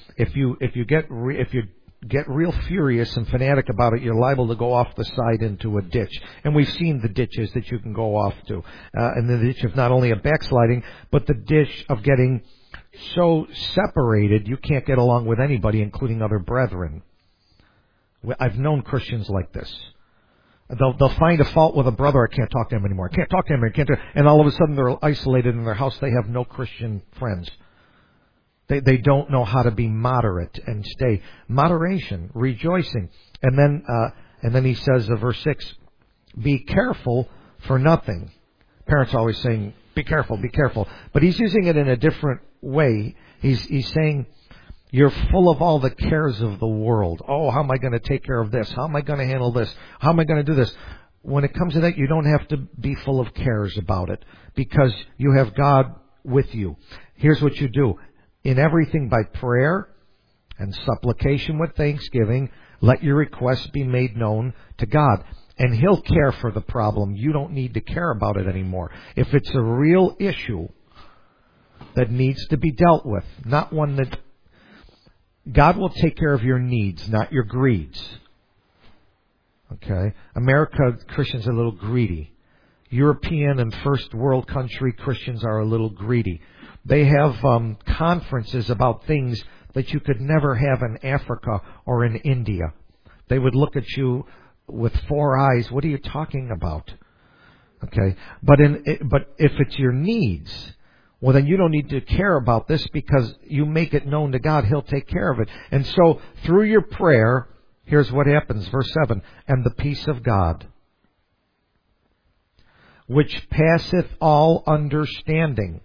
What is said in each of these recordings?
if you get real furious and fanatic about it, you're liable to go off the side into a ditch. And we've seen the ditches that you can go off to. And the ditch of not only a backsliding, but the ditch of getting so separated you can't get along with anybody, including other brethren. I've known Christians like this. They'll find a fault with a brother. I can't talk to him anymore. I can't talk to him. And all of a sudden they're isolated in their house. They have no Christian friends. They don't know how to be moderate and stay. Moderation, rejoicing. And then he says, verse 6, be careful for nothing. Parents are always saying, be careful, be careful. But he's using it in a different way. He's saying, you're full of all the cares of the world. Oh, how am I going to take care of this? How am I going to handle this? How am I going to do this? When it comes to that, you don't have to be full of cares about it because you have God with you. Here's what you do. In everything by prayer and supplication with thanksgiving, let your requests be made known to God. And He'll care for the problem. You don't need to care about it anymore. If it's a real issue that needs to be dealt with, not one that God will take care of your needs, not your greeds. Okay? America, Christians are a little greedy. European and first world country Christians are a little greedy. They have conferences about things that you could never have in Africa or in India. They would look at you with four eyes. What are you talking about? Okay? But if it's your needs, well, then you don't need to care about this because you make it known to God. He'll take care of it. And so through your prayer, here's what happens. Verse 7, and the peace of God, which passeth all understanding.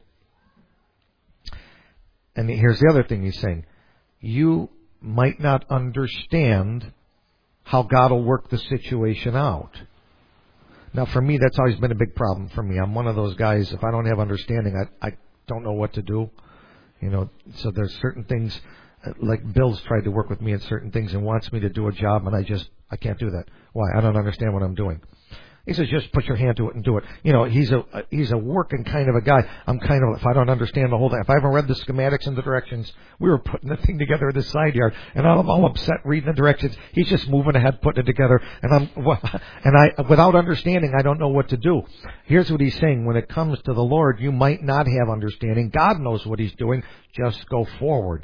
And here's the other thing he's saying. You might not understand how God will work the situation out. Now, for me, that's always been a big problem for me. I'm one of those guys, if I don't have understanding, I don't know what to do. So there's certain things, like Bill's tried to work with me at certain things and wants me to do a job, and I can't do that. Why? I don't understand what I'm doing. He says, just put your hand to it and do it. He's a working kind of a guy. I'm kind of, if I don't understand the whole thing, if I haven't read the schematics and the directions, we were putting the thing together at the side yard, and I'm all upset reading the directions. He's just moving ahead, putting it together, and without understanding, I don't know what to do. Here's what he's saying. When it comes to the Lord, you might not have understanding. God knows what He's doing. Just go forward.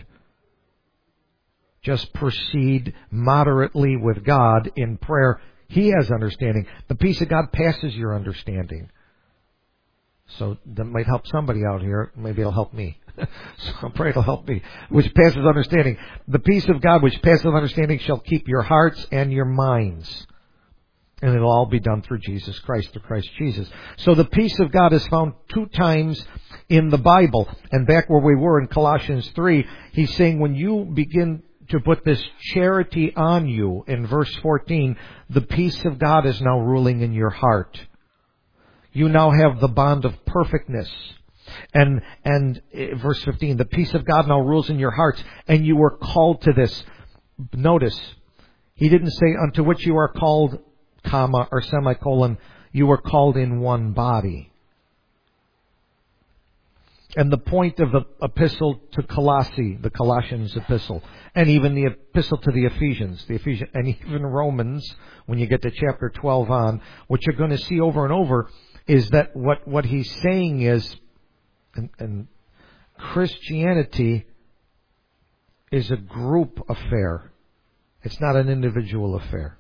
Just proceed moderately with God in prayer. He has understanding. The peace of God passes your understanding. So that might help somebody out here. Maybe it'll help me. So I pray it'll help me. Which passes understanding. The peace of God, which passes understanding, shall keep your hearts and your minds. And it'll all be done through Jesus Christ, through Christ Jesus. So the peace of God is found 2 times in the Bible. And back where we were in Colossians 3, he's saying when you begin to put this charity on you, in verse 14, the peace of God is now ruling in your heart. You now have the bond of perfectness. And verse 15, the peace of God now rules in your hearts, and you were called to this. Notice, he didn't say unto which you are called, comma, or semicolon, you were called in one body. And the point of the epistle to Colossae, the Colossians epistle, and even the epistle to the Ephesians, and even Romans, when you get to chapter 12 on, what you're going to see over and over is that what he's saying is, and Christianity is a group affair. It's not an individual affair.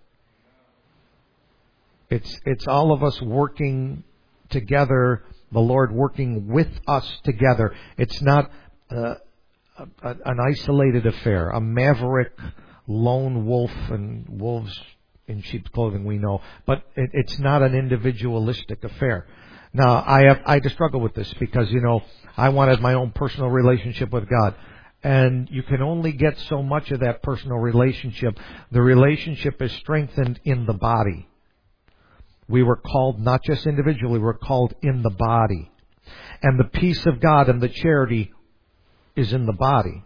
It's all of us working together, the Lord working with us together. It's not an isolated affair, a maverick lone wolf and wolves in sheep's clothing, we know. But it's not an individualistic affair. Now, I just struggle with this because, I wanted my own personal relationship with God. And you can only get so much of that personal relationship. The relationship is strengthened in the body. We were called not just individually, we're called in the body. And the peace of God and the charity is in the body.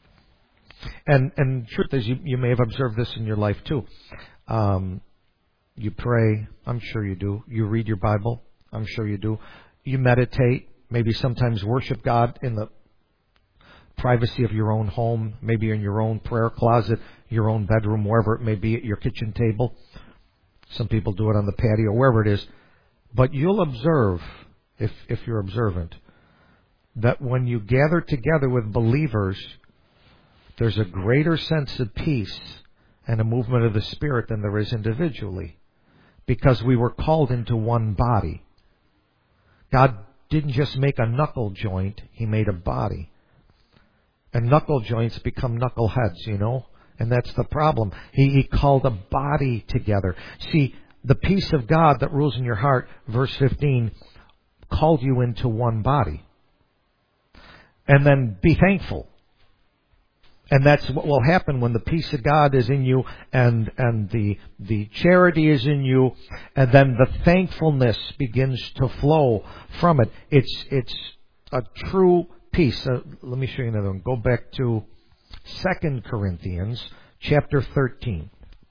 And truth is, you may have observed this in your life too. You pray, I'm sure you do. You read your Bible, I'm sure you do. You meditate, maybe sometimes worship God in the privacy of your own home, maybe in your own prayer closet, your own bedroom, wherever it may be, at your kitchen table. Some people do it on the patio, wherever it is. But you'll observe, if you're observant, that when you gather together with believers, there's a greater sense of peace and a movement of the Spirit than there is individually. Because we were called into one body. God didn't just make a knuckle joint, He made a body. And knuckle joints become knuckleheads, you know? And that's the problem. He called a body together. See, the peace of God that rules in your heart, verse 15, called you into one body. And then be thankful. And that's what will happen when the peace of God is in you and the charity is in you, and then the thankfulness begins to flow from it. It's a true peace. Let me show you another one. Go back to 2 Corinthians chapter 13.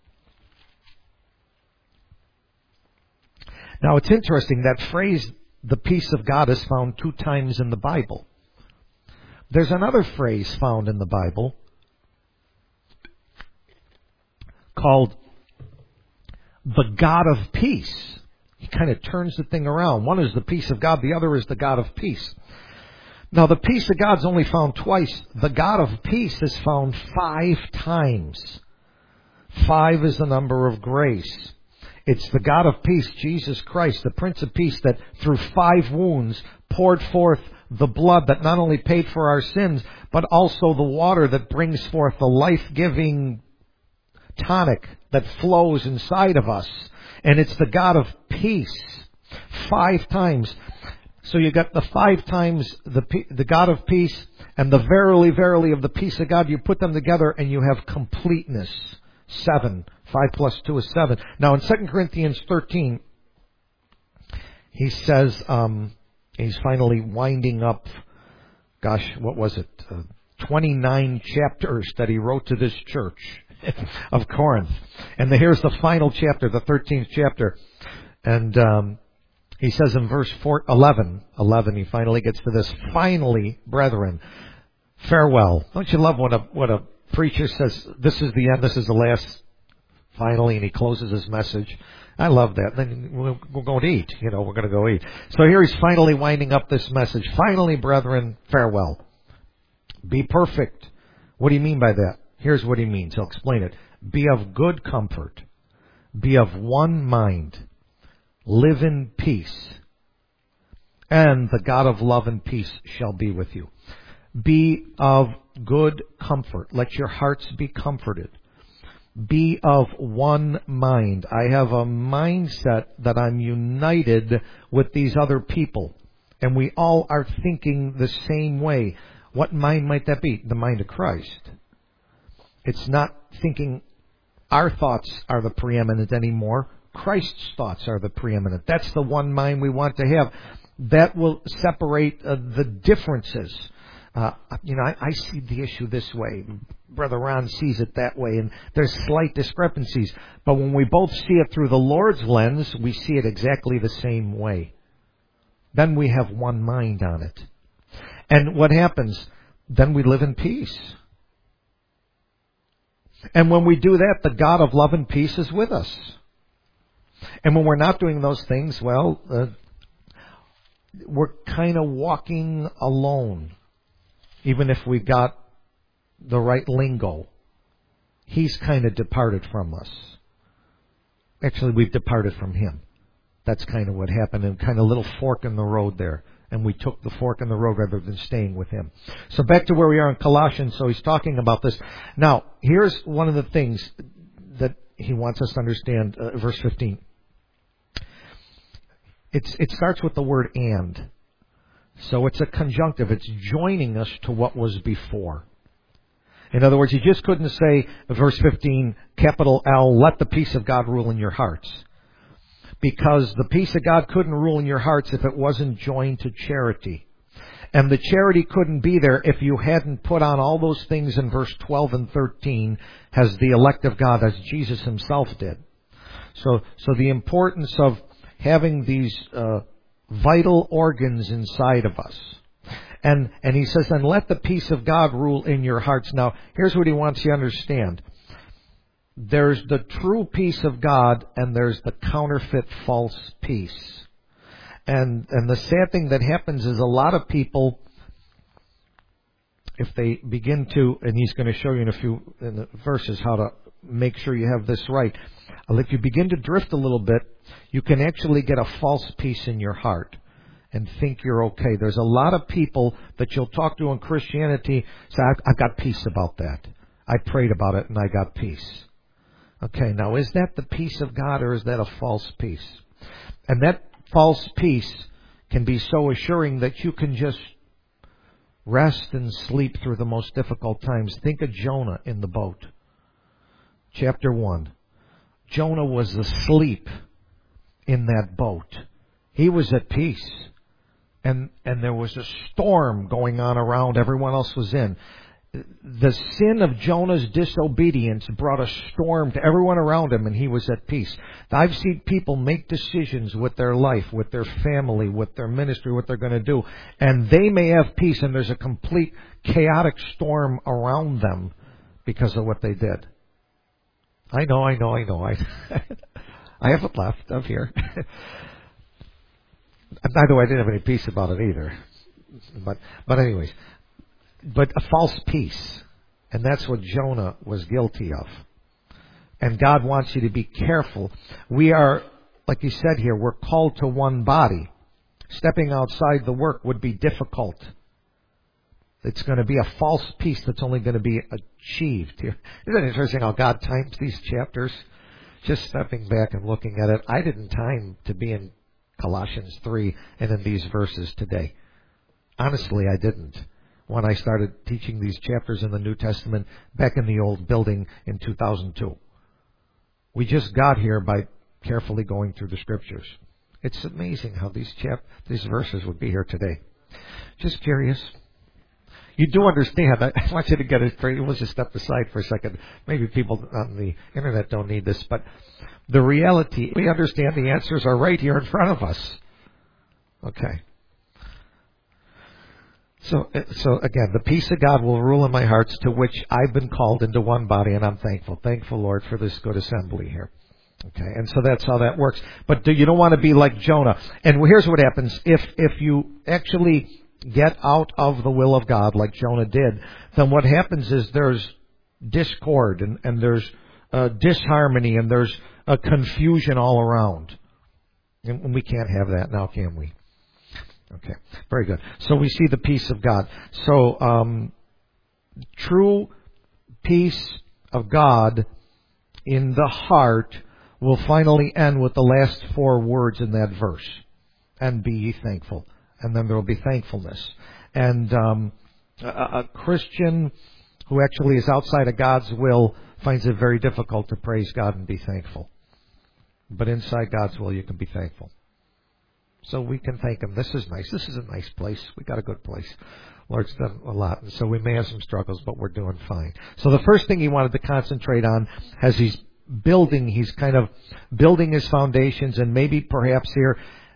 Now it's interesting, that phrase, the peace of God, is found 2 times in the Bible. There's another phrase found in the Bible called the God of peace. He kind of turns the thing around. One is the peace of God, the other is the God of peace. Now, the peace of God is only found twice. The God of peace is found 5 times. 5 is the number of grace. It's the God of peace, Jesus Christ, the Prince of Peace, that through 5 wounds poured forth the blood that not only paid for our sins, but also the water that brings forth the life-giving tonic that flows inside of us. And it's the God of peace. 5 times. So you got the 5 times the God of peace and the verily, verily of the peace of God. You put them together and you have completeness. 7. 5 plus 2 is 7. Now in 2 Corinthians 13, he says, he's finally winding up, what was it? 29 chapters that he wrote to this church of Corinth. And here's the final chapter, the 13th chapter. And he says in verse 11, he finally gets to this. Finally, brethren, farewell. Don't you love what a preacher says, this is the end, this is the last, finally, and he closes his message. I love that. Then we're going to eat. We're going to go eat. So here he's finally winding up this message. Finally, brethren, farewell. Be perfect. What do you mean by that? Here's what he means. He'll explain it. Be of good comfort. Be of one mind. Live in peace. And the God of love and peace shall be with you. Be of good comfort. Let your hearts be comforted. Be of one mind. I have a mindset that I'm united with these other people. And we all are thinking the same way. What mind might that be? The mind of Christ. It's not thinking our thoughts are the preeminent anymore. Christ's thoughts are the preeminent. That's the one mind we want to have. That will separate the differences. I see the issue this way. Brother Ron sees it that way, and there's slight discrepancies. But when we both see it through the Lord's lens, we see it exactly the same way. Then we have one mind on it. And what happens? Then we live in peace. And when we do that, the God of love and peace is with us. And when we're not doing those things, we're kind of walking alone. Even if we got the right lingo. He's kind of departed from us. Actually, we've departed from Him. That's kind of what happened, and kind of a little fork in the road there. And we took the fork in the road rather than staying with Him. So back to where we are in Colossians. So he's talking about this. Now, here's one of the things that he wants us to understand. Verse 15. It starts with the word and. So it's a conjunctive. It's joining us to what was before. In other words, he just couldn't say, verse 15, capital L, let the peace of God rule in your hearts. Because the peace of God couldn't rule in your hearts if it wasn't joined to charity. And the charity couldn't be there if you hadn't put on all those things in verse 12 and 13 as the elect of God, as Jesus Himself did. So the importance of having these vital organs inside of us. And he says, then let the peace of God rule in your hearts. Now, here's what he wants you to understand. There's the true peace of God, and there's the counterfeit false peace. And the sad thing that happens is a lot of people, if they begin to, and he's going to show you in the verses how to make sure you have this right. If you begin to drift a little bit, you can actually get a false peace in your heart and think you're okay. There's a lot of people that you'll talk to in Christianity say, I've got peace about that. I prayed about it and I got peace. Okay, now is that the peace of God or is that a false peace? And that false peace can be so assuring that you can just rest and sleep through the most difficult times. Think of Jonah in the boat. Chapter 1. Jonah was asleep in that boat. He was at peace. And there was a storm going on around. Everyone else was in. The sin of Jonah's disobedience brought a storm to everyone around him, and he was at peace. I've seen people make decisions with their life, with their family, with their ministry, what they're going to do, and they may have peace, and there's a complete chaotic storm around them because of what they did. I know. I haven't left. I'm here. By the way, I didn't have any peace about it either. But anyways. But a false peace. And that's what Jonah was guilty of. And God wants you to be careful. We are, like he said here, we're called to one body. Stepping outside the work would be difficult. It's going to be a false peace that's only going to be achieved here. Isn't it interesting how God times these chapters? Just stepping back and looking at it, I didn't time to be in Colossians 3 and in these verses today. Honestly, I didn't. When I started teaching these chapters in the New Testament back in the old building in 2002. We just got here by carefully going through the Scriptures. It's amazing how these verses would be here today. Just curious. You do understand. I want you to get it straight. We'll just step aside for a second. Maybe people on the internet don't need this, but the reality, we understand the answers are right here in front of us. Okay. So again, the peace of God will rule in my hearts, to which I've been called into one body, and I'm thankful. Thankful, Lord, for this good assembly here. Okay, and so that's how that works. But you don't want to be like Jonah. And here's what happens. If you actually get out of the will of God, like Jonah did, then what happens is there's discord, and there's disharmony, and there's a confusion all around. And we can't have that now, can we? Okay, very good. So we see the peace of God. So true peace of God in the heart will finally end with the last 4 words in that verse. And be ye thankful. And then there will be thankfulness. And a Christian who actually is outside of God's will finds it very difficult to praise God and be thankful. But inside God's will, you can be thankful. So we can thank Him. This is nice. This is a nice place. We got a good place. Lord's done a lot. And so we may have some struggles, but we're doing fine. So the first thing he wanted to concentrate on as he's kind of building his foundations, and maybe perhaps here,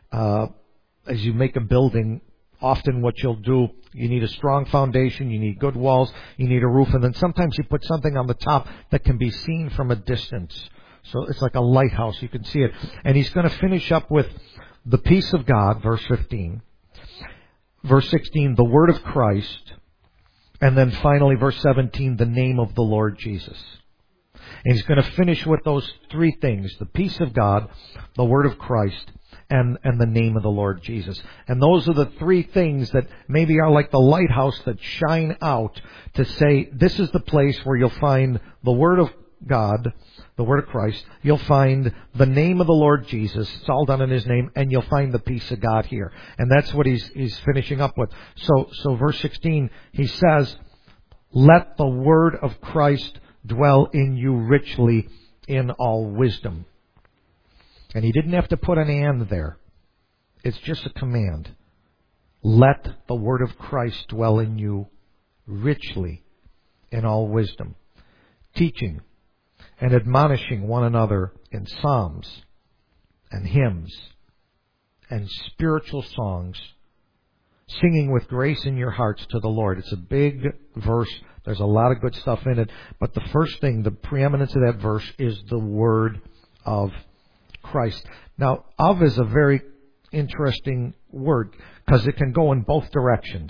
as you make a building, often what you'll do, you need a strong foundation, you need good walls, you need a roof, and then sometimes you put something on the top that can be seen from a distance. So it's like a lighthouse. You can see it. And he's going to finish up with the peace of God, verse 15. Verse 16, the word of Christ. And then finally, verse 17, the name of the Lord Jesus. And he's going to finish with those 3 things: the peace of God, the word of Christ, and the name of the Lord Jesus. And those are the 3 things that maybe are like the lighthouse that shine out to say, this is the place where you'll find the word of God, the word of Christ. You'll find the name of the Lord Jesus. It's all done in His name. And you'll find the peace of God here. And that's what he's finishing up with. So verse 16, he says, let the word of Christ dwell in you richly in all wisdom. And he didn't have to put an and there. It's just a command. Let the word of Christ dwell in you richly in all wisdom, teaching and admonishing one another in psalms and hymns and spiritual songs, Singing with grace in your hearts to the Lord. It's a big verse. There's a lot of good stuff in it. But the first thing, the preeminence of that verse, is the word of Christ. Now, of is a very interesting word because it can go in both directions.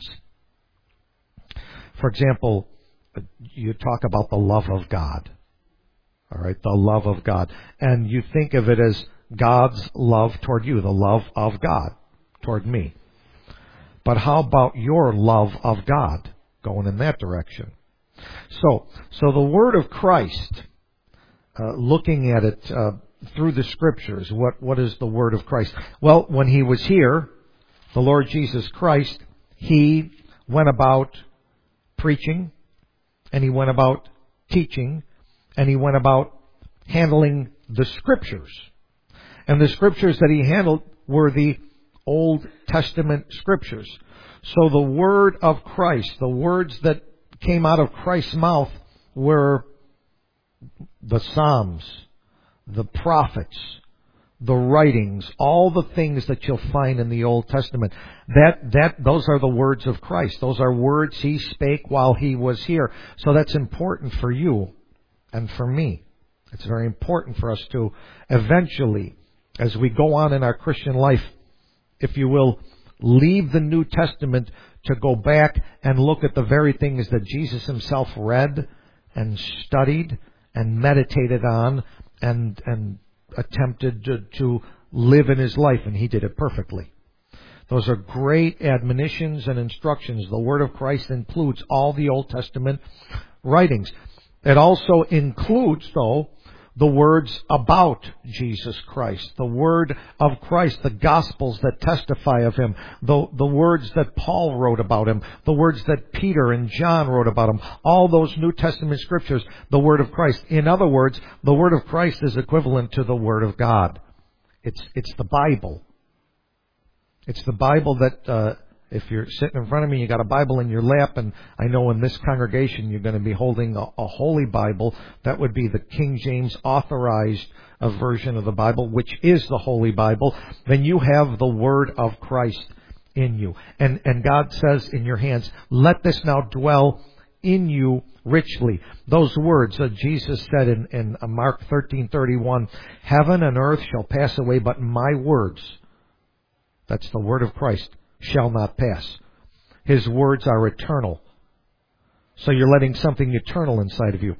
For example, you talk about the love of God. All right, the love of God. And you think of it as God's love toward you, the love of God toward me. But how about your love of God going in that direction? So the word of Christ, looking at it through the Scriptures, what is the word of Christ? Well, when He was here, the Lord Jesus Christ, He went about preaching, and He went about teaching, and He went about handling the Scriptures. And the Scriptures that He handled were the Old Testament Scriptures. So the word of Christ, the words that came out of Christ's mouth were the Psalms, the prophets, the writings, all the things that you'll find in the Old Testament. Those are the words of Christ. Those are words He spake while He was here. So that's important for you and for me. It's very important for us to eventually, as we go on in our Christian life, if you will, leave the New Testament to go back and look at the very things that Jesus Himself read and studied and meditated on and attempted to live in His life, and He did it perfectly. Those are great admonitions and instructions. The Word of Christ includes all the Old Testament writings. It also includes, though, the words about Jesus Christ, the word of Christ, the Gospels that testify of Him, the words that Paul wrote about Him, the words that Peter and John wrote about Him, all those New Testament Scriptures, the word of Christ. In other words, the word of Christ is equivalent to the word of God. It's the Bible. It's the Bible that, if you're sitting in front of me, you got a Bible in your lap, and I know in this congregation you're going to be holding a Holy Bible. That would be the King James authorized version of the Bible, which is the Holy Bible. Then you have the Word of Christ in you. And God says in your hands, let this now dwell in you richly. Those words that Jesus said in Mark 13:31, heaven and earth shall pass away, but my words, that's the word of Christ, shall not pass. His words are eternal. So you're letting something eternal inside of you.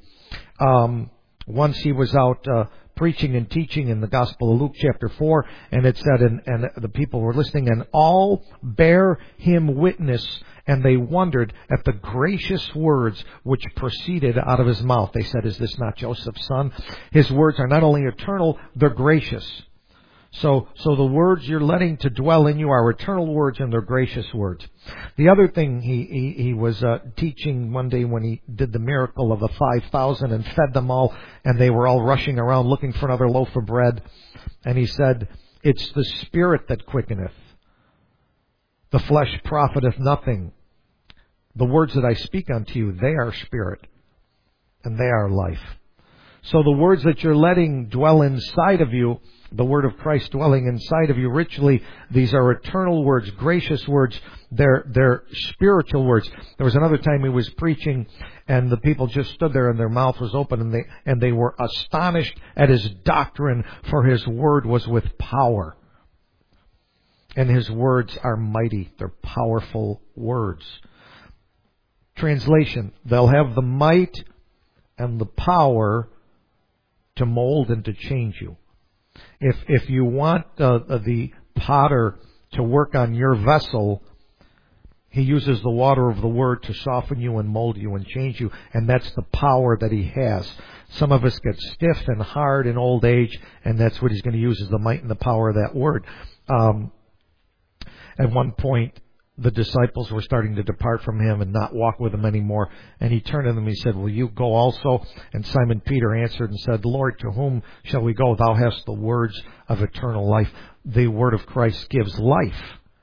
Once He was out preaching and teaching in the Gospel of Luke chapter 4, and it said, and the people were listening, and all bear Him witness, and they wondered at the gracious words which proceeded out of His mouth. They said, is this not Joseph's son? His words are not only eternal, they're gracious. So the words you're letting to dwell in you are eternal words, and they're gracious words. The other thing he was teaching one day when He did the miracle of the 5,000 and fed them all, and they were all rushing around looking for another loaf of bread. And He said, it's the Spirit that quickeneth. The flesh profiteth nothing. The words that I speak unto you, they are spirit, and they are life. So the words that you're letting dwell inside of you, the word of Christ dwelling inside of you richly, these are eternal words, gracious words. They're spiritual words. There was another time He was preaching, and the people just stood there and their mouth was open, and they were astonished at His doctrine, for His word was with power. And His words are mighty. They're powerful words. Translation, they'll have the might and the power to mold and to change you. If you want the potter to work on your vessel, he uses the water of the Word to soften you and mold you and change you, and that's the power that He has. Some of us get stiff and hard in old age, and that's what He's going to use, is the might and the power of that Word. At one point, the disciples were starting to depart from Him and not walk with Him anymore. And He turned to them and He said, will you go also? And Simon Peter answered and said, Lord, to whom shall we go? Thou hast the words of eternal life. The word of Christ gives life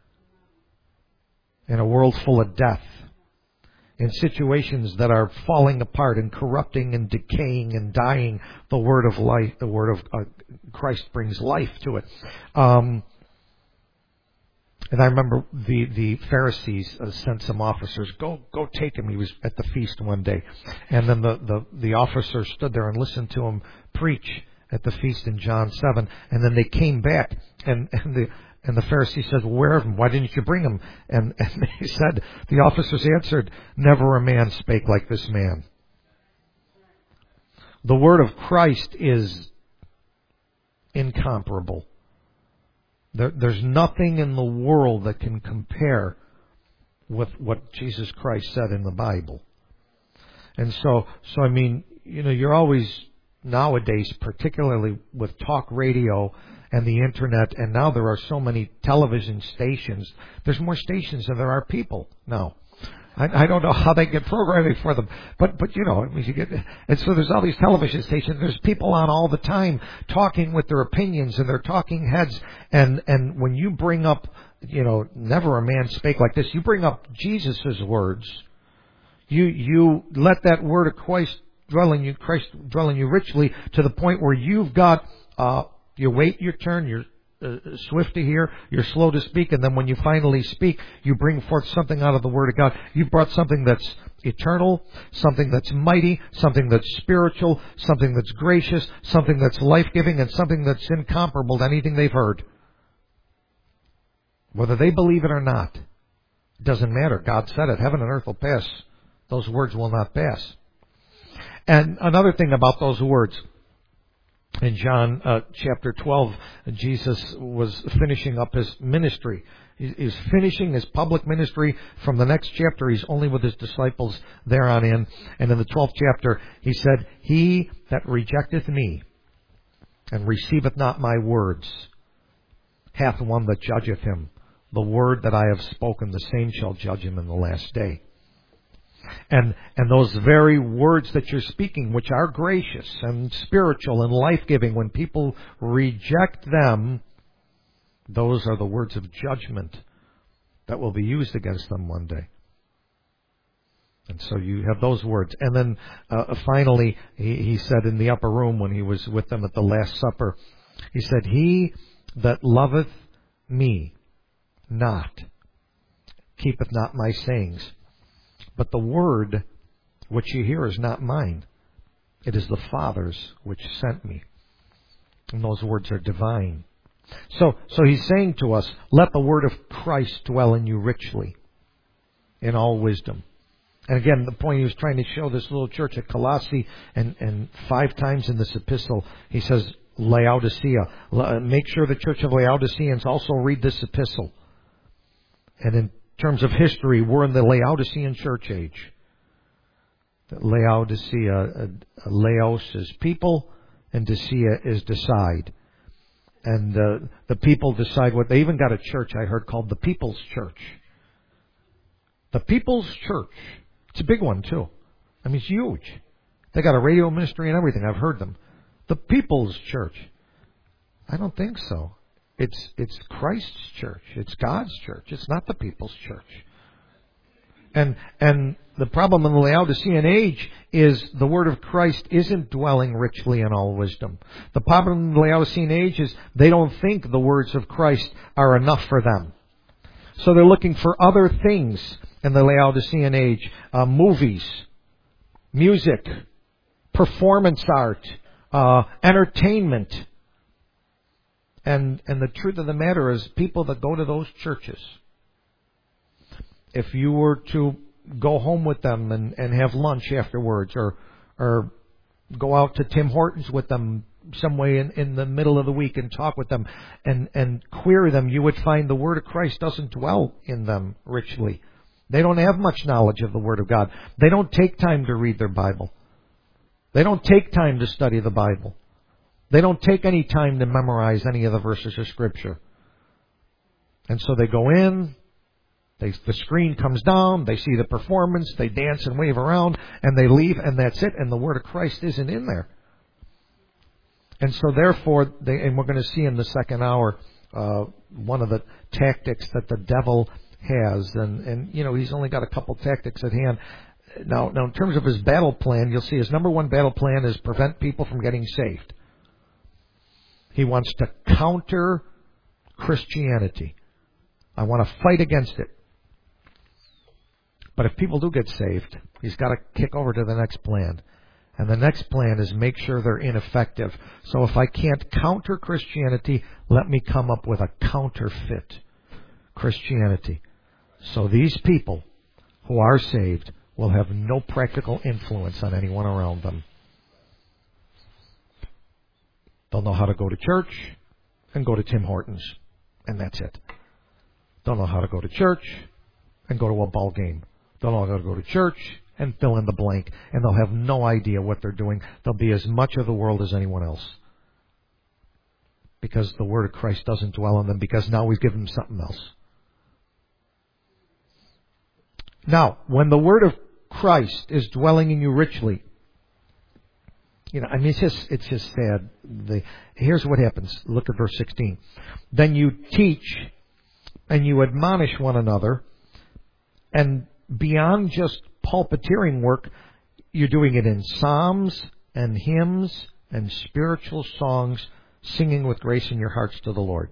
in a world full of death, in situations that are falling apart and corrupting and decaying and dying. The word of life, the word of Christ brings life to it. And I remember the Pharisees sent some officers, go take him. He was at the feast one day. And then the officers stood there and listened to him preach at the feast in John 7. And then they came back and the Pharisee said, well, where of him? Why didn't you bring him? And they said, the officers answered, never a man spake like this man. The word of Christ is incomparable. There's nothing in the world that can compare with what Jesus Christ said in the Bible. And so I mean, you're always nowadays, particularly with talk radio and the internet, and now there are so many television stations. There's more stations than there are people now. I don't know how they get programming for them, but I mean, you get, and so there's all these television stations. There's people on all the time talking with their opinions and their talking heads. And when you bring up, never a man spake like this. You bring up Jesus' words. You let that word of Christ dwell in you richly, to the point where you've got you wait your turn. You're swift to hear, you're slow to speak, and then when you finally speak, you bring forth something out of the Word of God. You've brought something that's eternal, something that's mighty, something that's spiritual, something that's gracious, something that's life-giving, and something that's incomparable to anything they've heard. Whether they believe it or not, it doesn't matter. God said it. Heaven and earth will pass. Those words will not pass. And another thing about those words, in John chapter 12, Jesus was finishing up his ministry. He's finishing his public ministry. From the next chapter, he's only with his disciples there on in. And in the 12th chapter, he said, he that rejecteth me and receiveth not my words hath one that judgeth him. The word that I have spoken, the same shall judge him in the last day. And those very words that you're speaking, which are gracious and spiritual and life-giving, when people reject them, those are the words of judgment that will be used against them one day. And so you have those words. And then finally, he said in the upper room when he was with them at the Last Supper, he said, he that loveth me not, keepeth not my sayings. But the word which you hear is not mine. It is the Father's which sent me. And those words are divine. So he's saying to us, let the word of Christ dwell in you richly, in all wisdom. And again, the point he was trying to show this little church at Colossae, and 5 times in this epistle, he says, Laodicea. Make sure the church of Laodiceans also read this epistle. And in terms of history, we're in the Laodicean church age. Laodicea, Laos is people, and Decea is decide. And the people decide what. They even got a church, I heard, called the People's Church. The People's Church. It's a big one, too. I mean, it's huge. They got a radio ministry and everything. I've heard them. The People's Church. I don't think so. It's Christ's church. It's God's church. It's not the people's church. And the problem in the Laodicean age is the word of Christ isn't dwelling richly in all wisdom. The problem in the Laodicean age is they don't think the words of Christ are enough for them. So they're looking for other things in the Laodicean age. Movies, music, performance art, entertainment. And the truth of the matter is, people that go to those churches, if you were to go home with them and have lunch afterwards, or go out to Tim Hortons with them some way in the middle of the week and talk with them and query them, you would find the Word of Christ doesn't dwell in them richly. They don't have much knowledge of the Word of God. They don't take time to read their Bible. They don't take time to study the Bible. They don't take any time to memorize any of the verses of Scripture. And so they go in, the screen comes down, they see the performance, they dance and wave around, and they leave, and that's it, and the Word of Christ isn't in there. And so therefore, and we're going to see in the second hour, one of the tactics that the devil has, and he's only got a couple tactics at hand. Now in terms of his battle plan, you'll see his number one battle plan is prevent people from getting saved. He wants to counter Christianity. I want to fight against it. But if people do get saved, he's got to kick over to the next plan. And the next plan is make sure they're ineffective. So if I can't counter Christianity, let me come up with a counterfeit Christianity. So these people who are saved will have no practical influence on anyone around them. They'll know how to go to church and go to Tim Hortons. And that's it. They'll know how to go to church and go to a ball game. They'll know how to go to church and fill in the blank. And they'll have no idea what they're doing. They'll be as much of the world as anyone else. Because the Word of Christ doesn't dwell in them. Because now we've given them something else. Now, when the Word of Christ is dwelling in you richly, it's just sad. Here's what happens. Look at verse 16. Then you teach and you admonish one another, and beyond just pulpiteering work, you're doing it in psalms and hymns and spiritual songs, singing with grace in your hearts to the Lord.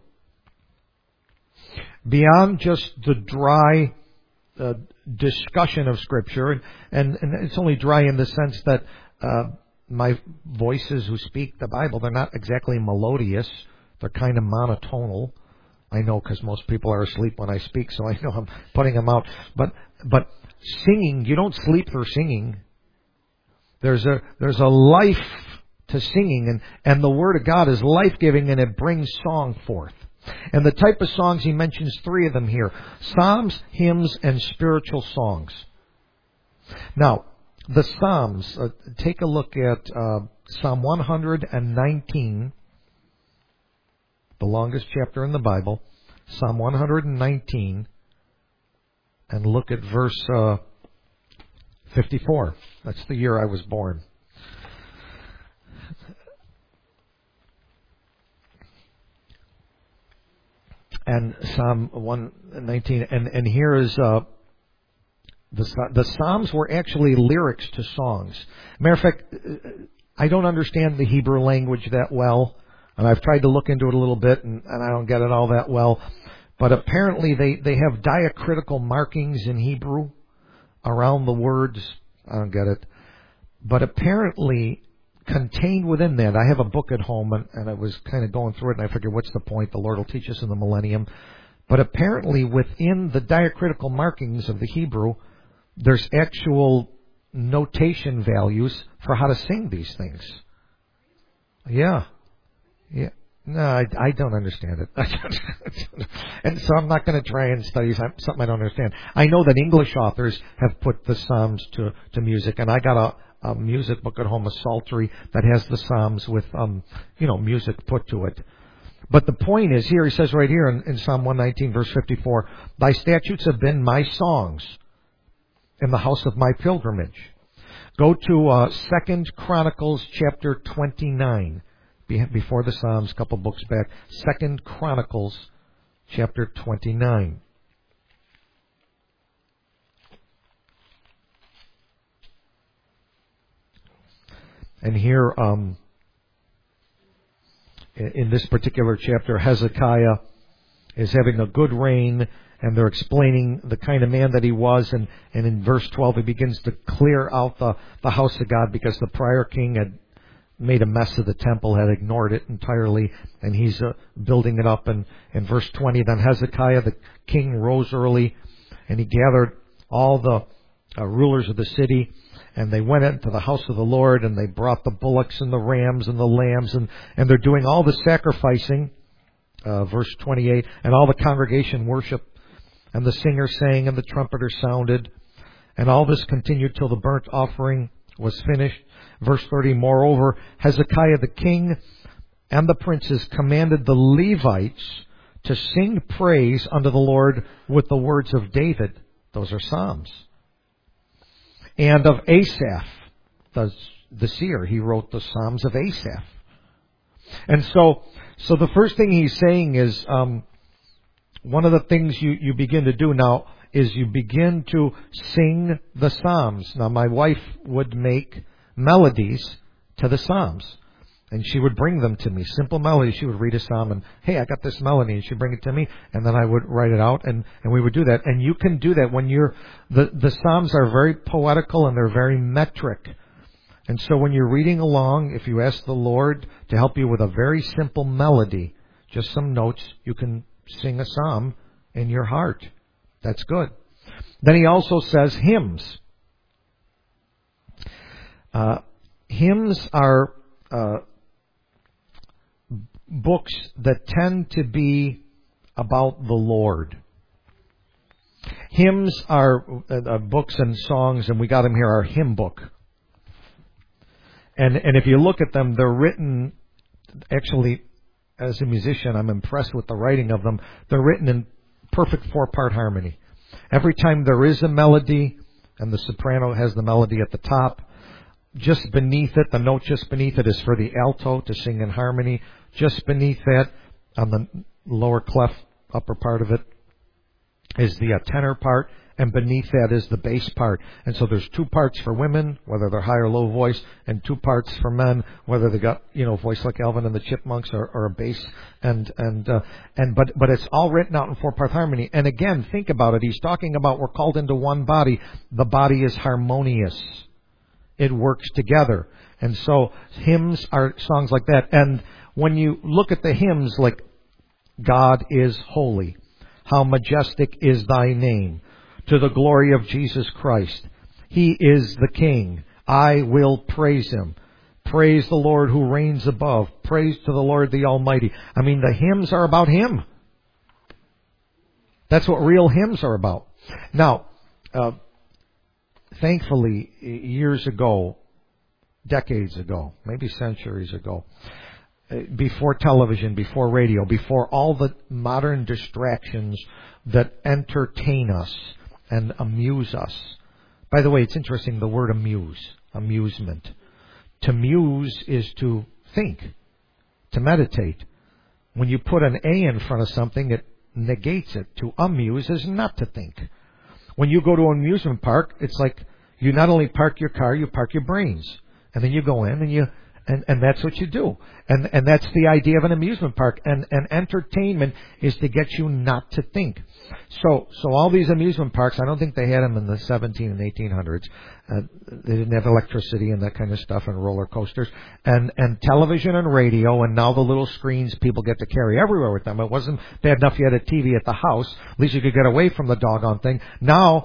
Beyond just the dry discussion of Scripture, and it's only dry in the sense that my voices who speak the Bible, they're not exactly melodious. They're kind of monotonal. I know because most people are asleep when I speak, so I know I'm putting them out. But singing, you don't sleep through singing. There's a life to singing, and the Word of God is life-giving, and it brings song forth. And the type of songs, he mentions 3 of them here: psalms, hymns, and spiritual songs. Now, the Psalms, take a look at Psalm 119, the longest chapter in the Bible, Psalm 119, and look at verse 54. That's the year I was born. And Psalm 119, and here is the Psalms were actually lyrics to songs. Matter of fact, I don't understand the Hebrew language that well, and I've tried to look into it a little bit, and I don't get it all that well. But apparently they have diacritical markings in Hebrew around the words. I don't get it. But apparently contained within that, I have a book at home, and I was kind of going through it, and I figured, what's the point? The Lord will teach us in the millennium. But apparently within the diacritical markings of the Hebrew, there's actual notation values for how to sing these things. Yeah. No, I don't understand it. And so I'm not going to try and study something I don't understand. I know that English authors have put the Psalms to music, and I got a music book at home, a psaltery, that has the Psalms with, music put to it. But the point is here, he says right here in Psalm 119, verse 54, "Thy statutes have been my songs in the house of my pilgrimage." Go to 2 Chronicles chapter 29. Before the Psalms, a couple books back. 2 Chronicles chapter 29. And here, in this particular chapter, Hezekiah is having a good reign, and they're explaining the kind of man that he was. And in verse 12, he begins to clear out the house of God because the prior king had made a mess of the temple, had ignored it entirely, and he's building it up. And in verse 20, then Hezekiah, the king, rose early, and he gathered all the rulers of the city, and they went into the house of the Lord, and they brought the bullocks and the rams and the lambs, and they're doing all the sacrificing, verse 28, and all the congregation worshiped, and the singer sang, and the trumpeter sounded, and all this continued till the burnt offering was finished. Verse 30, moreover, Hezekiah the king and the princes commanded the Levites to sing praise unto the Lord with the words of David. Those are Psalms. And of Asaph, the seer. He wrote the Psalms of Asaph. And so the first thing he's saying is, one of the things you begin to do now is you begin to sing the Psalms. Now, my wife would make melodies to the Psalms. And she would bring them to me. Simple melody. She would read a psalm and, hey, I got this melody. And she'd bring it to me. And then I would write it out. And we would do that. And you can do that when the psalms are very poetical and they're very metric. And so when you're reading along, if you ask the Lord to help you with a very simple melody, just some notes, you can sing a psalm in your heart. That's good. Then he also says hymns. Hymns are books that tend to be about the Lord. Hymns are books and songs, and we got them here, our hymn book. And if you look at them, they're written, actually, as a musician, I'm impressed with the writing of them. They're written in perfect 4-part harmony. Every time there is a melody, and the soprano has the melody at the top, just beneath it, the note just beneath it is for the alto to sing in harmony. Just beneath that, on the lower clef, upper part of it, is the tenor part, and beneath that is the bass part. And so there's 2 parts for women, whether they're high or low voice, and 2 parts for men, whether they got, voice like Alvin and the Chipmunks or a bass. But it's all written out in 4-part harmony. And again, think about it. He's talking about we're called into one body. The body is harmonious. It works together. And so hymns are songs like that. And when you look at the hymns, like God is holy, how majestic is thy name, to the glory of Jesus Christ. He is the King. I will praise him. Praise the Lord who reigns above. Praise to the Lord the Almighty. I mean, the hymns are about him. That's what real hymns are about. Now, thankfully, years ago, decades ago, maybe centuries ago, before television, before radio, before all the modern distractions that entertain us and amuse us. By the way, it's interesting, the word amusement. To muse is to think, to meditate. When you put an A in front of something, it negates it. To amuse is not to think. When you go to an amusement park, it's like you not only park your car, you park your brains. And then you go in and that's what you do. And that's the idea of an amusement park. And entertainment is to get you not to think. So all these amusement parks, I don't think they had them in the 17 and 1800s. They didn't have electricity and that kind of stuff and roller coasters. And television and radio and now the little screens people get to carry everywhere with them. It wasn't bad enough you had a TV at the house. At least you could get away from the doggone thing. Now,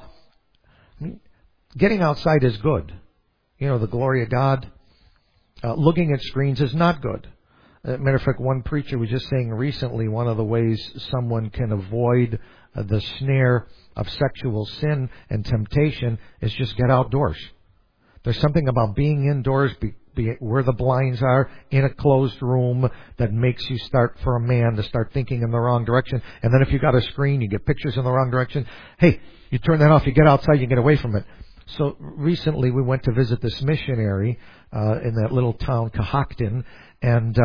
getting outside is good. The glory of God. Looking at screens is not good. Matter of fact, one preacher was just saying recently one of the ways someone can avoid the snare of sexual sin and temptation is just get outdoors. There's something about being indoors, be where the blinds are, in a closed room, that makes you start, for a man, to start thinking in the wrong direction. And then if you got a screen, you get pictures in the wrong direction. Hey, you turn that off, you get outside, you get away from it. So recently we went to visit this missionary in that little town, Cohocton, and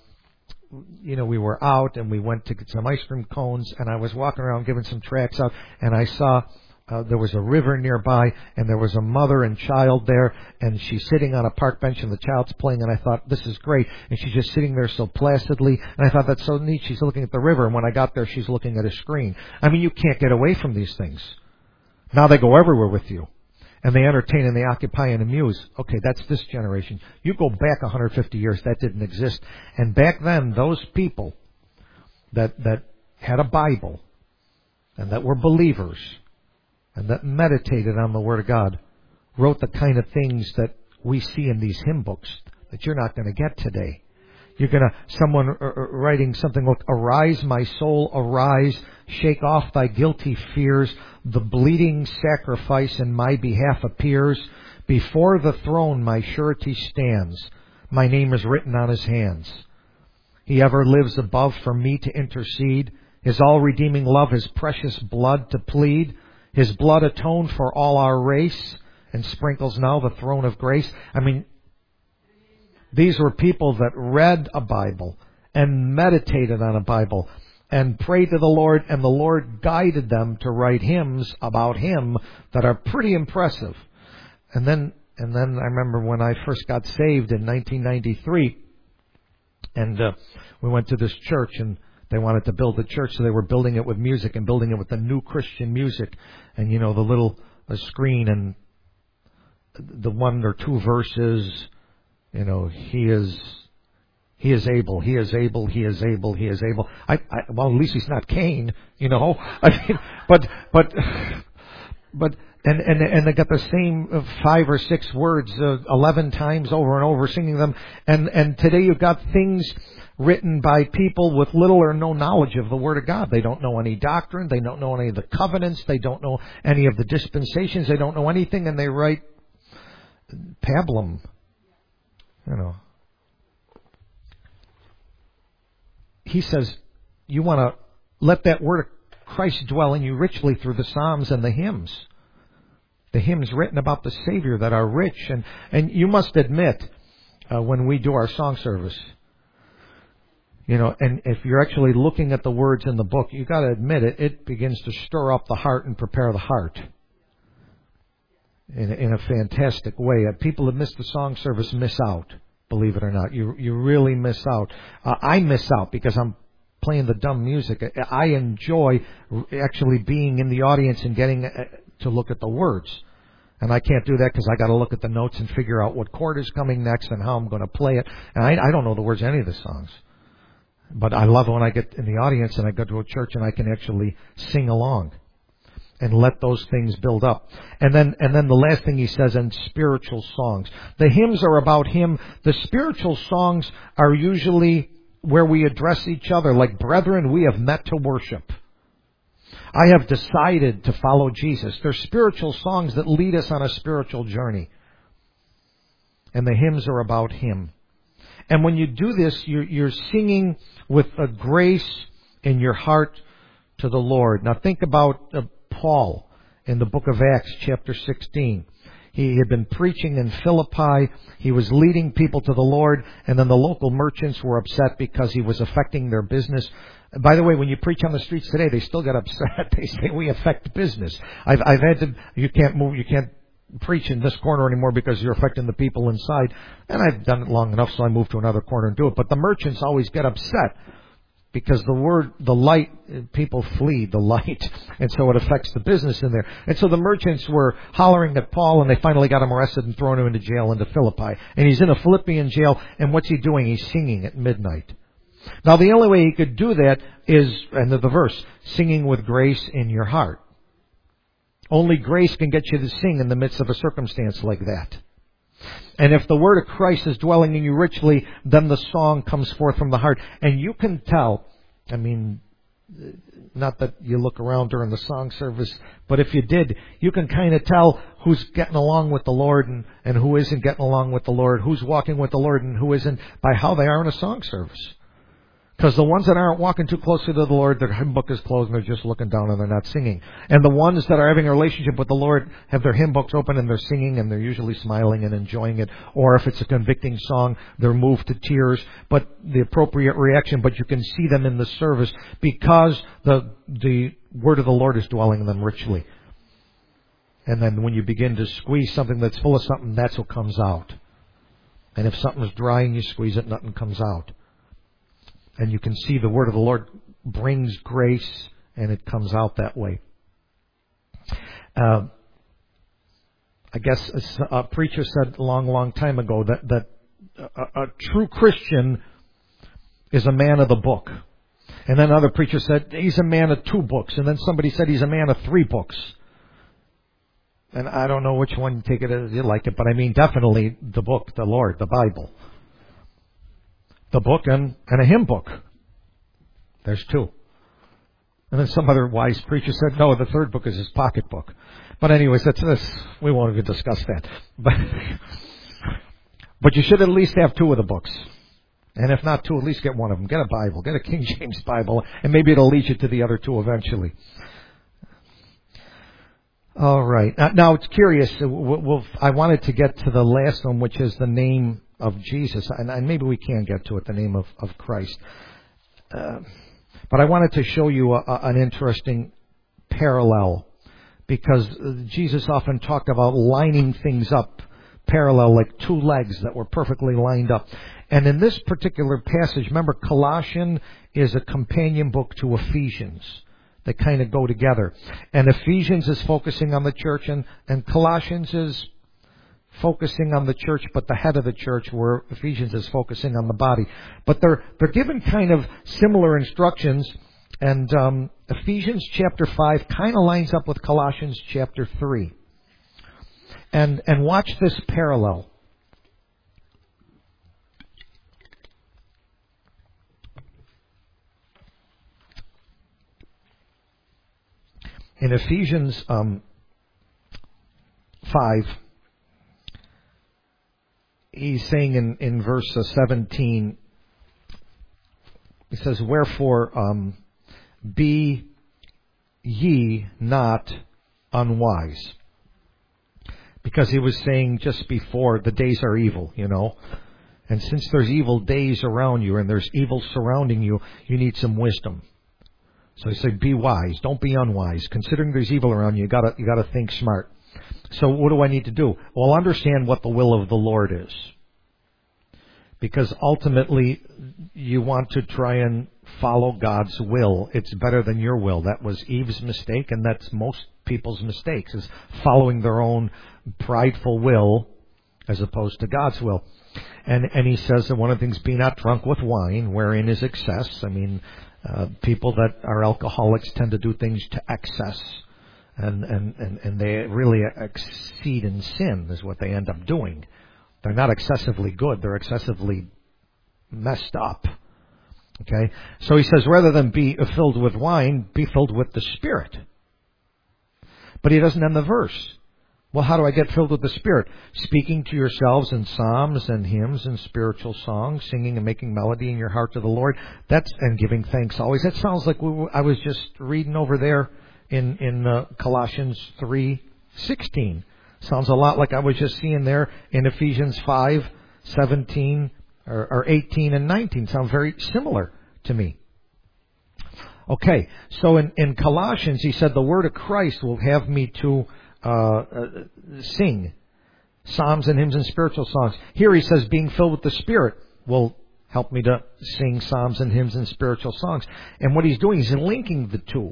we were out and we went to get some ice cream cones, and I was walking around giving some tracts out, and I saw there was a river nearby, and there was a mother and child there, and she's sitting on a park bench and the child's playing, and I thought, this is great. And she's just sitting there so placidly, and I thought, that's so neat. She's looking at the river, and when I got there, she's looking at a screen. I mean, you can't get away from these things. Now they go everywhere with you. And they entertain and they occupy and amuse. Okay, that's this generation. You go back 150 years, that didn't exist. And back then, those people that had a Bible and that were believers and that meditated on the Word of God wrote the kind of things that we see in these hymn books that you're not going to get today. You're going to, someone writing something like, arise, my soul, arise, shake off thy guilty fears. The bleeding sacrifice in my behalf appears. Before the throne my surety stands. My name is written on his hands. He ever lives above for me to intercede. His all-redeeming love, his precious blood to plead. His blood atoned for all our race and sprinkles now the throne of grace. I mean, these were people that read a Bible and meditated on a Bible and prayed to the Lord, and the Lord guided them to write hymns about Him that are pretty impressive. And then I remember when I first got saved in 1993, And we went to this church, and they wanted to build a church, so they were building it with music and building it with the new Christian music. And, the little screen and the 1 or 2 verses, He is able, He is able, He is able, He is able. Well, at least He's not Cain, I mean, but they got the same 5 or 6 words 11 times over and over, singing them. And today you've got things written by people with little or no knowledge of the Word of God. They don't know any doctrine. They don't know any of the covenants. They don't know any of the dispensations. They don't know anything, and they write pablum. He says, you want to let that Word of Christ dwell in you richly through the Psalms and the hymns. The hymns written about the Savior that are rich. And you must admit, when we do our song service, and if you're actually looking at the words in the book, you've got to admit it begins to stir up the heart and prepare the heart in a fantastic way. People that miss the song service miss out, believe it or not. You really miss out. I miss out because I'm playing the dumb music. I enjoy actually being in the audience and getting to look at the words. And I can't do that because I got to look at the notes and figure out what chord is coming next and how I'm going to play it. And I don't know the words to any of the songs. But I love it when I get in the audience and I go to a church and I can actually sing along and let those things build up. And then the last thing he says, and spiritual songs. The hymns are about Him. The spiritual songs are usually where we address each other like, brethren, we have met to worship. I have decided to follow Jesus. They're spiritual songs that lead us on a spiritual journey. And the hymns are about Him. And when you do this, you're singing with a grace in your heart to the Lord. Now think about Paul in the book of Acts, chapter 16. He had been preaching in Philippi. He was leading people to the Lord. And then the local merchants were upset because he was affecting their business. By the way, when you preach on the streets today, they still get upset. They say, we affect business. I've had to, you can't move, you can't preach in this corner anymore because you're affecting the people inside. And I've done it long enough, so I moved to another corner and do it. But the merchants always get upset because the light, people flee the light. And so it affects the business in there. And so the merchants were hollering at Paul, and they finally got him arrested and thrown him into jail into Philippi. And he's in a Philippian jail, and what's he doing? He's singing at midnight. Now the only way he could do that is, and the verse, singing with grace in your heart. Only grace can get you to sing in the midst of a circumstance like that. And if the Word of Christ is dwelling in you richly, then the song comes forth from the heart. And you can tell, not that you look around during the song service, but if you did, you can kind of tell who's getting along with the Lord and who isn't getting along with the Lord, who's walking with the Lord and who isn't, by how they are in a song service. Because the ones that aren't walking too closely to the Lord, their hymn book is closed and they're just looking down and they're not singing. And the ones that are having a relationship with the Lord have their hymn books open and they're singing and they're usually smiling and enjoying it. Or if it's a convicting song, they're moved to tears, but the appropriate reaction. But you can see them in the service because the Word of the Lord is dwelling in them richly. And then when you begin to squeeze something that's full of something, that's what comes out. And if something's dry and you squeeze it, nothing comes out. And you can see the Word of the Lord brings grace, and it comes out that way. I guess a preacher said a long time ago that a true Christian is a man of the book. And then another preacher said he's a man of 2 books. And then somebody said he's a man of 3 books. And I don't know which one, take it as you like it, but I mean definitely the book, the Lord, the Bible. The book and a hymn book. There's 2. And then some other wise preacher said, no, the 3rd book is his pocketbook. But anyways, that's this. We won't even discuss that. But you should at least have 2 of the books. And if not 2, at least get one of them. Get a Bible. Get a King James Bible. And maybe it'll lead you to the other 2 eventually. All right. Now it's curious. I wanted to get to the last one, which is the name of Jesus, and maybe we can get to it, the name of Christ. But I wanted to show you an interesting parallel, because Jesus often talked about lining things up parallel, like two legs that were perfectly lined up. And in this particular passage, remember, Colossians is a companion book to Ephesians. They kind of go together. And Ephesians is focusing on the church, and Colossians is focusing on the church, but the head of the church, where Ephesians is focusing on the body. But they're given kind of similar instructions, and Ephesians chapter 5 kind of lines up with Colossians chapter 3. And watch this parallel. In Ephesians 5, he's saying in verse 17, he says, "Wherefore be ye not unwise." Because he was saying just before, the days are evil, you know. And since there's evil days around you and there's evil surrounding you, you need some wisdom. So he said, be wise, don't be unwise. Considering there's evil around you, you gotta think smart. So what do I need to do? Well, understand what the will of the Lord is. Because ultimately, you want to try and follow God's will. It's better than your will. That was Eve's mistake, and that's most people's mistakes, is following their own prideful will as opposed to God's will. And he says that one of the things, be not drunk with wine, wherein is excess. I mean, people that are alcoholics tend to do things to excess. And they really exceed in sin is what they end up doing. They're not excessively good. They're excessively messed up. Okay? So he says, rather than be filled with wine, be filled with the Spirit. But he doesn't end the verse. Well, how do I get filled with the Spirit? Speaking to yourselves in psalms and hymns and spiritual songs, singing and making melody in your heart to the Lord. And giving thanks always. That sounds like I was just reading over there in Colossians 3:16. Sounds a lot like I was just seeing there in Ephesians 5:17 or 18 and 19. Sound very similar to me. Okay, so in Colossians, he said, the word of Christ will have me to sing psalms and hymns and spiritual songs. Here he says, being filled with the Spirit will help me to sing psalms and hymns and spiritual songs. And what he's doing is linking the two.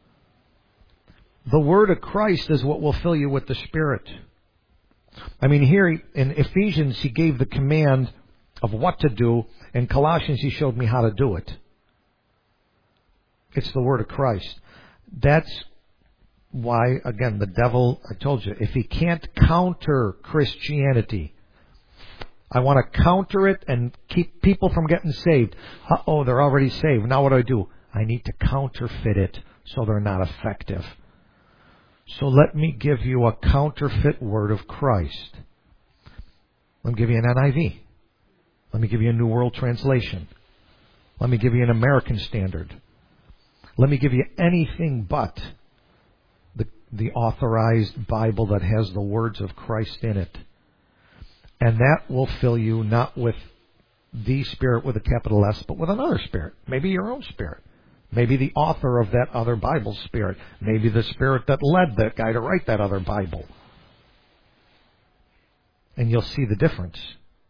The word of Christ is what will fill you with the Spirit. I mean, here in Ephesians, he gave the command of what to do. In Colossians, he showed me how to do it. It's the word of Christ. That's why, again, the devil, I told you, if he can't counter Christianity, I want to counter it and keep people from getting saved. Uh-oh, they're already saved. Now what do? I need to counterfeit it so they're not effective. So let me give you a counterfeit word of Christ. Let me give you an NIV. Let me give you a New World Translation. Let me give you an American Standard. Let me give you anything but the authorized Bible that has the words of Christ in it. And that will fill you not with the Spirit with a capital S, but with another Spirit. Maybe your own Spirit. Maybe the author of that other Bible Spirit. Maybe the Spirit that led that guy to write that other Bible. And you'll see the difference.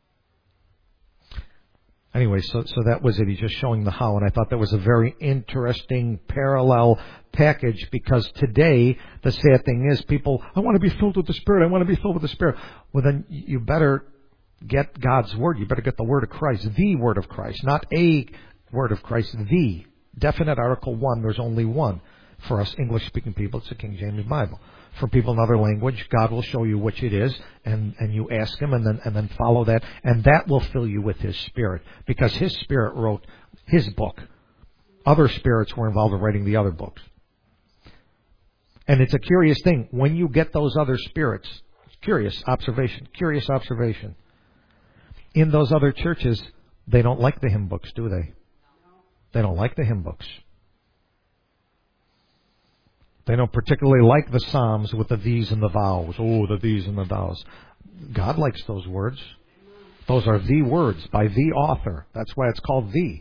Anyway, so that was it. He's just showing the how, and I thought that was a very interesting parallel package, because today, the sad thing is, people, I want to be filled with the Spirit, I want to be filled with the Spirit. Well, then you better get God's Word. You better get the Word of Christ, the Word of Christ, not a Word of Christ, the. Definite article 1, there's only one. For us English-speaking people, it's the King James Bible. For people in other language, God will show you which it is, and you ask Him, and then follow that, and that will fill you with His Spirit, because His Spirit wrote His book. Other spirits were involved in writing the other books. And it's a curious thing. When you get those other spirits, curious observation, in those other churches, they don't like the hymn books, do they? They don't like the hymn books. They don't particularly like the Psalms with the these and the thous. Oh, the these and the thous. God likes those words. Those are the words by the author. That's why it's called the.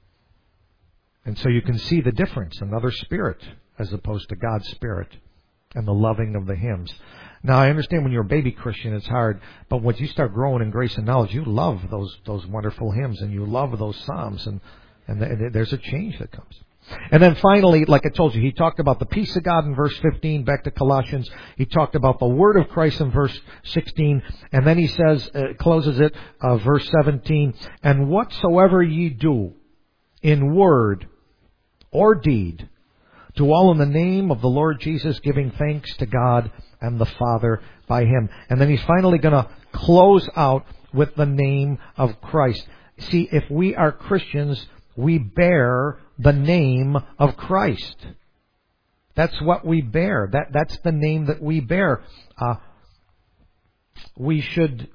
And so you can see the difference. Another spirit as opposed to God's Spirit. and the loving of the hymns. Now, I understand when you're a baby Christian, it's hard, but once you start growing in grace and knowledge, you love those wonderful hymns, and you love those psalms, and there's a change that comes. And then finally, like I told you, he talked about the peace of God in verse 15, back to Colossians. He talked about the word of Christ in verse 16, and then he says, closes it, verse 17, and whatsoever ye do in word or deed, do all in the name of the Lord Jesus, giving thanks to God and the Father by Him. And then he's finally going to close out with the name of Christ. See, if we are Christians, we bear the name of Christ. That's what we bear. That's the name that we bear. We should...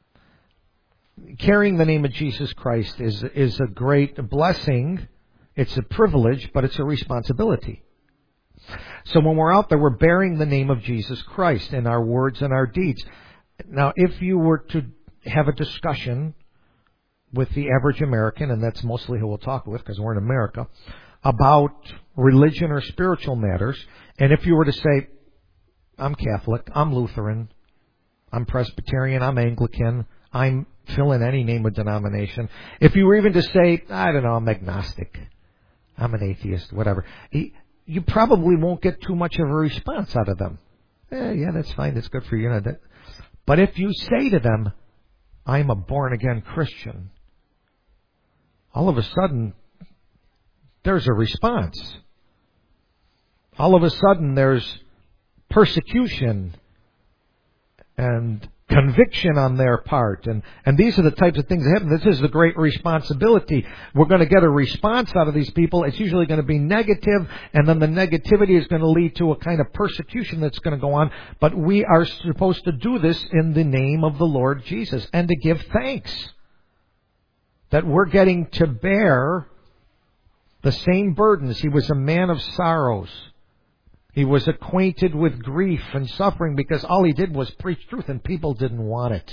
Carrying the name of Jesus Christ is a great blessing. It's a privilege, but it's a responsibility. So when we're out there, we're bearing the name of Jesus Christ in our words and our deeds. Now, if you were to have a discussion with the average American, and that's mostly who we'll talk with because we're in America, about religion or spiritual matters, and if you were to say, I'm Catholic, I'm Lutheran, I'm Presbyterian, I'm Anglican, I'm fill in any name of denomination. If you were even to say, I don't know, I'm agnostic, I'm an atheist, whatever, you probably won't get too much of a response out of them. Yeah, that's fine, that's good for you. But if you say to them, I'm a born-again Christian, all of a sudden, there's a response. All of a sudden, there's persecution and conviction on their part. And these are the types of things that happen. This is the great responsibility. We're going to get a response out of these people. It's usually going to be negative, and then the negativity is going to lead to a kind of persecution that's going to go on. But we are supposed to do this in the name of the Lord Jesus and to give thanks that we're getting to bear the same burdens. He was a man of sorrows. He was acquainted with grief and suffering because all he did was preach truth and people didn't want it.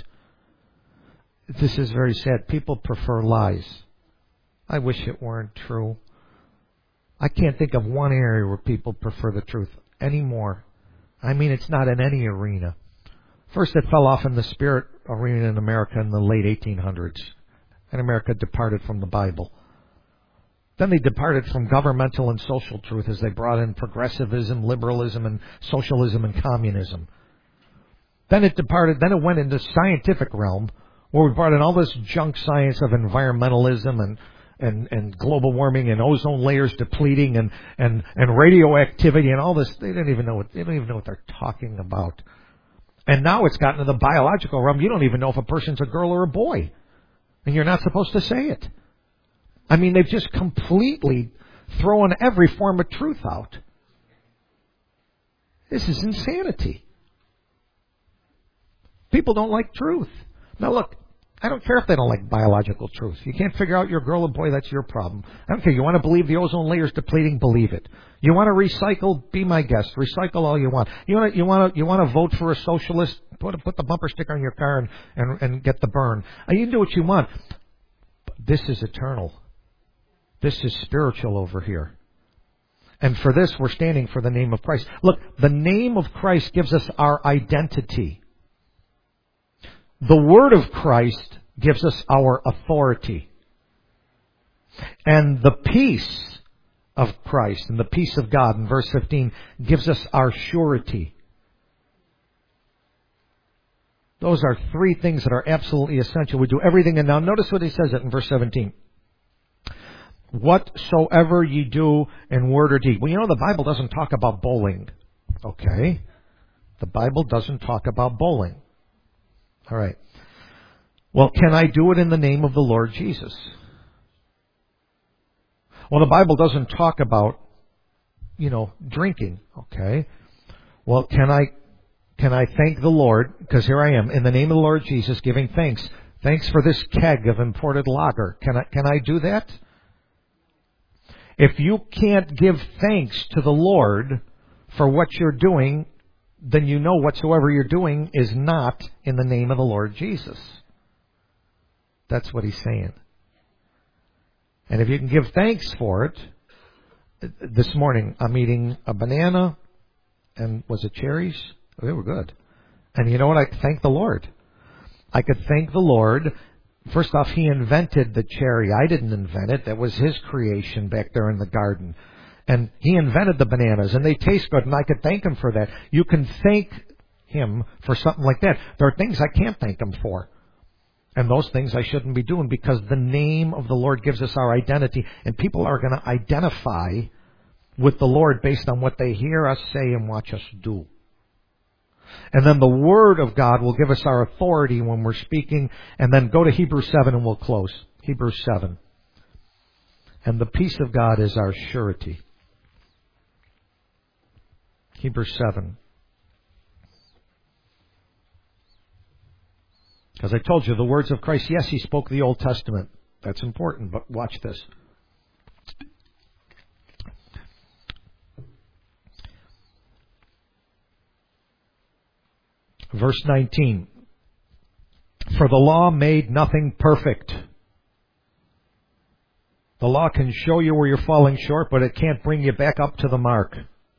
This is very sad. People prefer lies. I wish it weren't true. I can't think of one area where people prefer the truth anymore. I mean, it's not in any arena. First, it fell off in the spirit arena in America in the late 1800s. And America departed from the Bible. Then they departed from governmental and social truth as they brought in progressivism, liberalism, and socialism and communism. Then it went into scientific realm, where we brought in all this junk science of environmentalism and global warming and ozone layers depleting and radioactivity and all this. They don't even know what they're talking about. And now it's gotten to the biological realm. You don't even know if a person's a girl or a boy. And you're not supposed to say it. I mean, they've just completely thrown every form of truth out. This is insanity. People don't like truth. Now look, I don't care if they don't like biological truth. You can't figure out you're a girl or boy, that's your problem. I don't care. You want to believe the ozone layer's depleting, believe it. You want to recycle, be my guest. Recycle all you want. You want to vote for a socialist, put the bumper sticker on your car and get the burn. You can do what you want. But this is eternal. This is spiritual over here. And for this, we're standing for the name of Christ. Look, the name of Christ gives us our identity. The word of Christ gives us our authority. And the peace of Christ and the peace of God in verse 15 gives us our surety. Those are three things that are absolutely essential. We do everything. And now notice what he says it in verse 17. Whatsoever ye do in word or deed. Well, you know, the Bible doesn't talk about bowling. Okay? The Bible doesn't talk about bowling. All right. Well, can I do it in the name of the Lord Jesus? Well, the Bible doesn't talk about, drinking. Okay. Well, can I thank the Lord, because here I am, in the name of the Lord Jesus, giving thanks. Thanks for this keg of imported lager. Can I do that? If you can't give thanks to the Lord for what you're doing, then you know whatsoever you're doing is not in the name of the Lord Jesus. That's what he's saying. And if you can give thanks for it, this morning I'm eating a banana And was it cherries? They were good. And you know what? I thank the Lord. I could thank the Lord. First off, He invented the cherry. I didn't invent it. That was His creation back there in the garden. And He invented the bananas, and they taste good, and I could thank Him for that. You can thank Him for something like that. There are things I can't thank Him for. And those things I shouldn't be doing, because the name of the Lord gives us our identity, and people are going to identify with the Lord based on what they hear us say and watch us do. And then the Word of God will give us our authority when we're speaking. And then go to Hebrews 7 and we'll close. Hebrews 7. And the peace of God is our surety. Hebrews 7. As I told you, the words of Christ, yes, He spoke the Old Testament. That's important, but watch this. Verse 19. For the law made nothing perfect. The law can show you where you're falling short, but it can't bring you back up to the mark.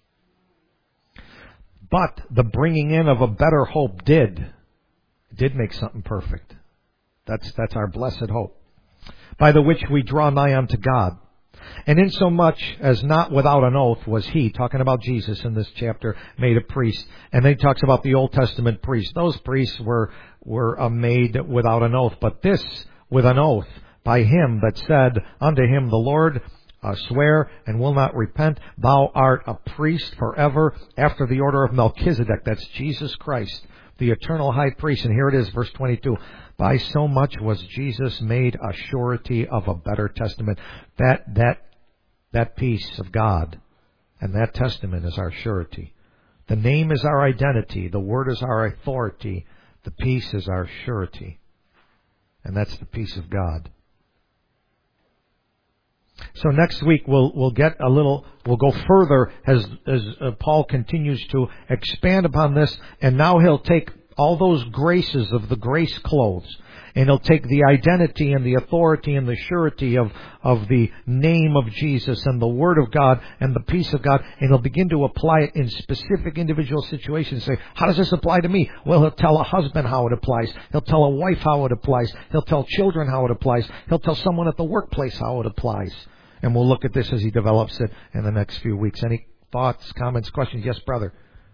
But the bringing in of a better hope did make something perfect. That's our blessed hope. By the which we draw nigh unto God. And insomuch as not without an oath was He, talking about Jesus in this chapter, made a priest. And then He talks about the Old Testament priests. Those priests were made without an oath. But this with an oath by Him that said unto Him, the Lord swear and will not repent. Thou art a priest forever after the order of Melchizedek. That's Jesus Christ, the eternal high priest. And here it is, verse 22. By so much was Jesus made a surety of a better testament. That peace of God and that testament is our surety. The name is our identity. The Word is our authority. The peace is our surety. And that's the peace of God. So next week we'll go further as Paul continues to expand upon this, and now he'll take all those graces of the grace clothes, and he'll take the identity and the authority and the surety of the name of Jesus and the Word of God and the peace of God, and he'll begin to apply it in specific individual situations. Say, how does this apply to me? Well, he'll tell a husband how it applies. He'll tell a wife how it applies. He'll tell children how it applies. He'll tell someone at the workplace how it applies. And we'll look at this as he develops it in the next few weeks. Any thoughts, comments, questions? Yes, brother.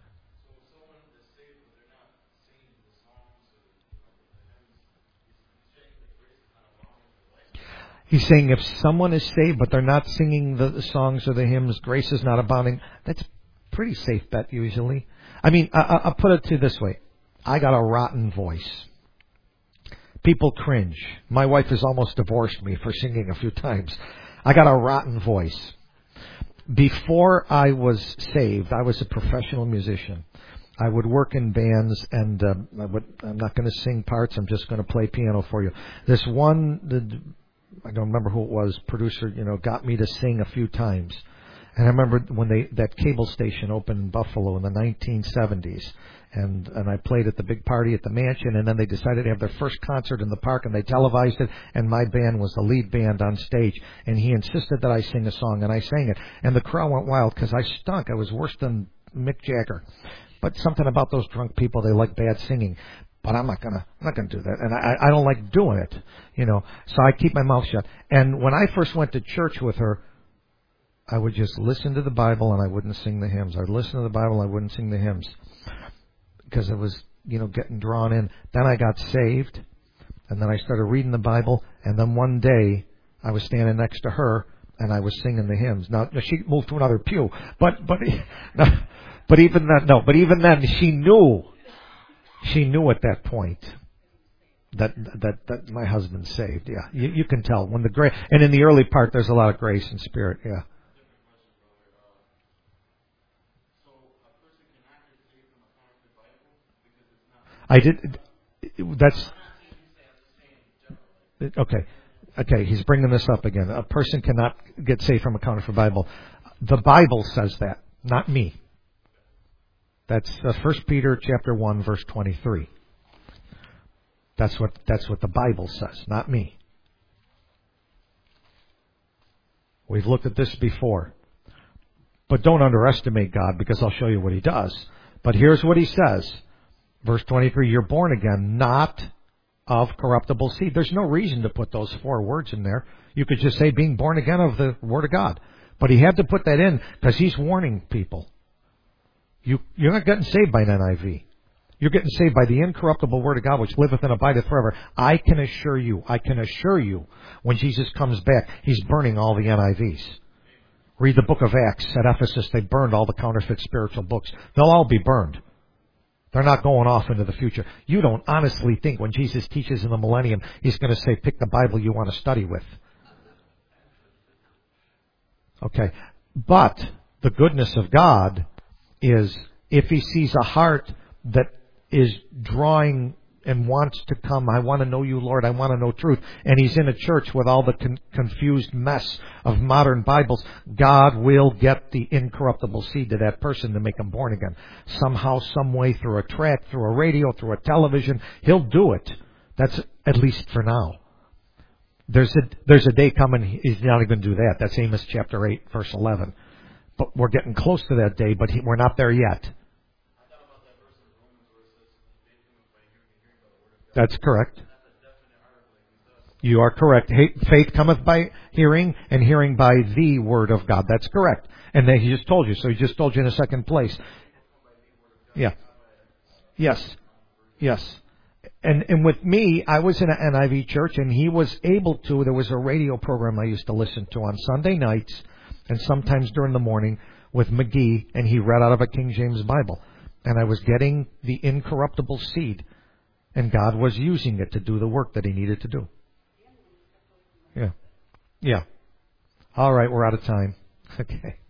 He's saying if someone is saved but they're not singing the songs or the hymns, grace is not abounding. That's a pretty safe bet usually. I mean, I'll put it to you this way. I got a rotten voice. People cringe. My wife has almost divorced me for singing a few times. I got a rotten voice. Before I was saved, I was a professional musician. I would work in bands, and I'm not going to sing parts. I'm just going to play piano for you. This one, I don't remember who it was, producer, got me to sing a few times. And I remember when that cable station opened in Buffalo in the 1970s. And I played at the big party at the mansion, and then they decided to have their first concert in the park, and they televised it, and my band was the lead band on stage. And he insisted that I sing a song, and I sang it. And the crowd went wild because I stunk. I was worse than Mick Jagger. But something about those drunk people, they like bad singing. But I'm not gonna do that, and I don't like doing it, So I keep my mouth shut. And when I first went to church with her, I would just listen to the Bible and I wouldn't sing the hymns. I'd listen to the Bible and I wouldn't sing the hymns because it was, getting drawn in. Then I got saved, and then I started reading the Bible, and then one day I was standing next to her and I was singing the hymns. Now she moved to another pew, but even then she knew. She knew at that point that my husband's saved. Yeah, you can tell when the grace, and in the early part, there's a lot of grace and spirit. Yeah. I did. That's okay. Okay, he's bringing this up again. A person cannot get saved from a counterfeit Bible. The Bible says that, not me. That's 1 Peter chapter 1, verse 23. That's what the Bible says, not me. We've looked at this before. But don't underestimate God, because I'll show you what He does. But here's what He says. Verse 23, you're born again, not of corruptible seed. There's no reason to put those 4 words in there. You could just say being born again of the Word of God. But He had to put that in because He's warning people. You're not getting saved by an NIV. You're getting saved by the incorruptible Word of God, which liveth and abideth forever. I can assure you, when Jesus comes back, He's burning all the NIVs. Read the book of Acts. At Ephesus, they burned all the counterfeit spiritual books. They'll all be burned. They're not going off into the future. You don't honestly think when Jesus teaches in the millennium, He's going to say, pick the Bible you want to study with. Okay. But the goodness of God is, if He sees a heart that is drawing and wants to come, I want to know You, Lord, I want to know truth, and he's in a church with all the confused mess of modern Bibles, God will get the incorruptible seed to that person to make them born again. Somehow, some way, through a tract, through a radio, through a television, He'll do it. That's at least for now. There's a day coming, He's not even going to do that. That's Amos chapter 8, verse 11. But we're getting close to that day, but we're not there yet. That's correct. You are correct. Faith cometh by hearing, and hearing by the Word of God. That's correct. And then He just told you. So He just told you in a second place. Yeah. Yes. Yes. And with me, I was in an NIV church, and he was able to. There was a radio program I used to listen to on Sunday nights, and sometimes during the morning with McGee, and he read out of a King James Bible. And I was getting the incorruptible seed. And God was using it to do the work that He needed to do. Yeah. Yeah. All right, we're out of time. Okay.